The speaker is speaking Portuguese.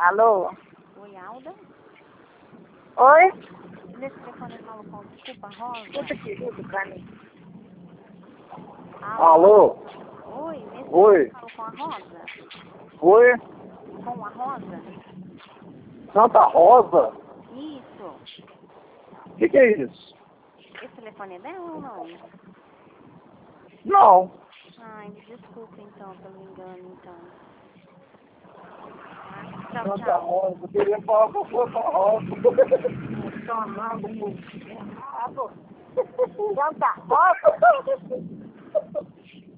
Alô? Oi, Alda? Oi? Nesse telefone eu falo com desculpa, Rosa. Escuta aqui, junto pra mim. Alô? Oi, nesse Oi. telefone eu falo com a Rosa. Oi? Com a Rosa? Santa Rosa? Isso. O que é isso? Esse telefone é dela ou não? Não. Ai, me desculpa então, pelo engano então. Tá? Tchau, Santa tchau. Rosa, eu queria falar com Santa Rosa. Chamando errado. Santa Rosa?